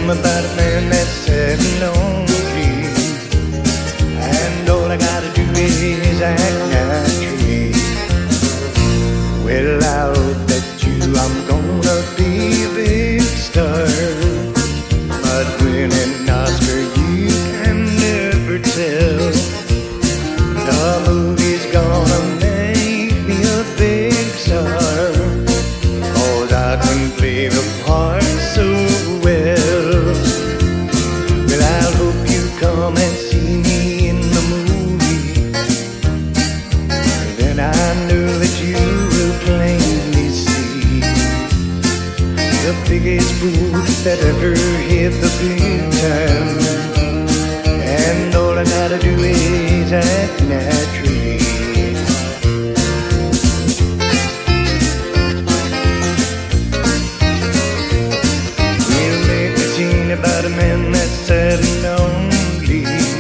them about a man that's sad and lonely, and all I gotta do is act naturally. Well, I'll bet you I'm gonna be a big star, but win an Oscar you can never tell. The movie's gonna make me a big star, 'cause I can play the part so well. Well, I hope you come and see me in the movie, then I know that you will plainly see the biggest fool that ever hit the big time, and all I gotta do is act naturally. We'll make a scene about a man that's sad and lonely,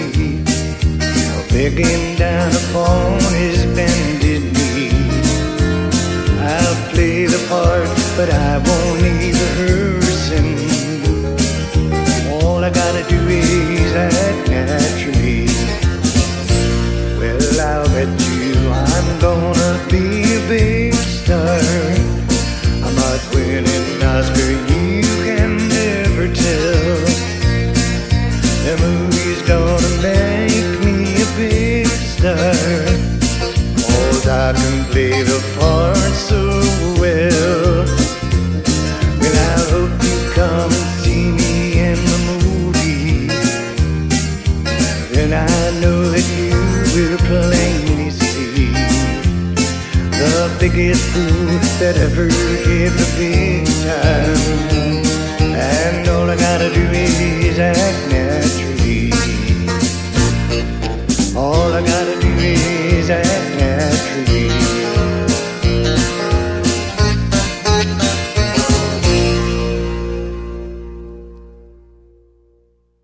begging down upon his bended knee. I'll play the part, but I won't need rehearsing. All I gotta do is act naturally. Well, I'll bet you I'm gonna be a big star. I might win an Oscar you can never tell. The movie's gonna make me a big star, 'cause I can play the part so well. Well, I hope you come and see me in the movie, then I know that you will plainly see the biggest fool that ever hit the big time.